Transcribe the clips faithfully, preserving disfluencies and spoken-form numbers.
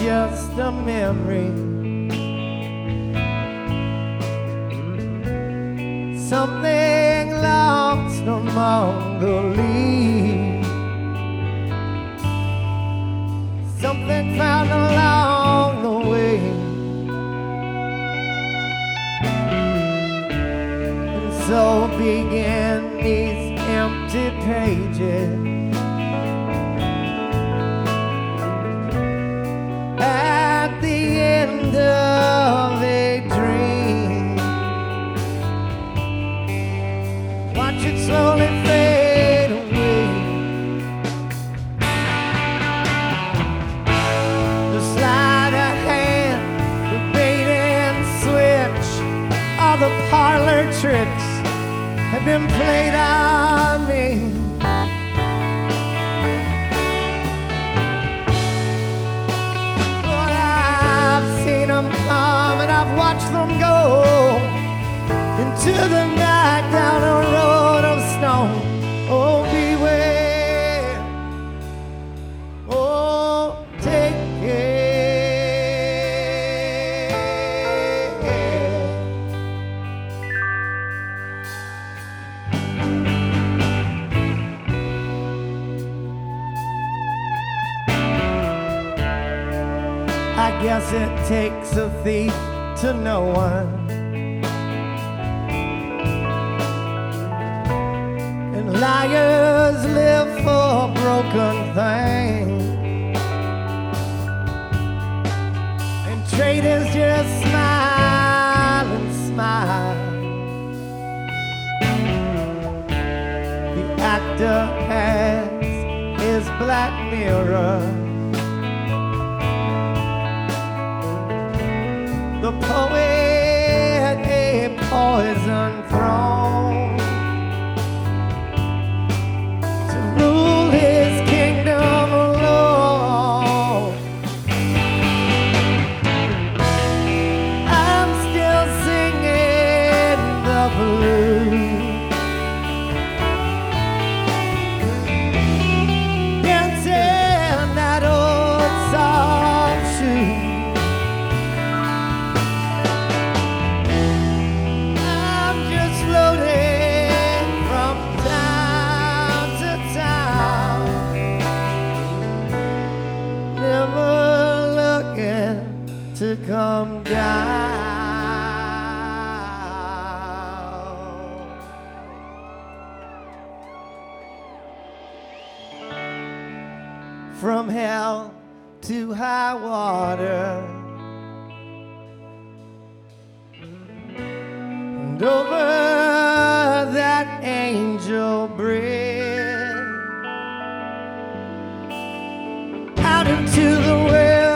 just a memory. Something lost among the leaves, something found along the way. And so began these empty pages. At the end of a dream, watch it slowly fade away. The sleight of hand, the bait and switch, all the parlor tricks have been played on me. Come and I've watched them go into the night down a road of stone. Oh, beware. Oh, take I guess it takes a thief to know one, and liars live for broken things, and traitors just smile and smile. The actor has his black mirror, the poet a poison throne to rule his kingdom alone. I'm still singing the blues, dancing that old soft shoe. To come down from hell to high water and over that angel bridge out into the wilderness.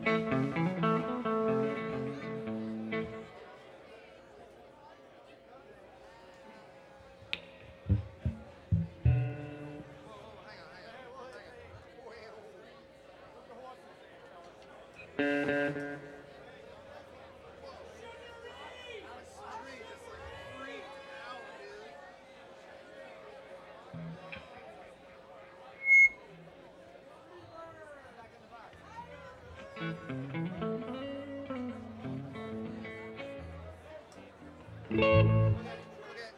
Thank you.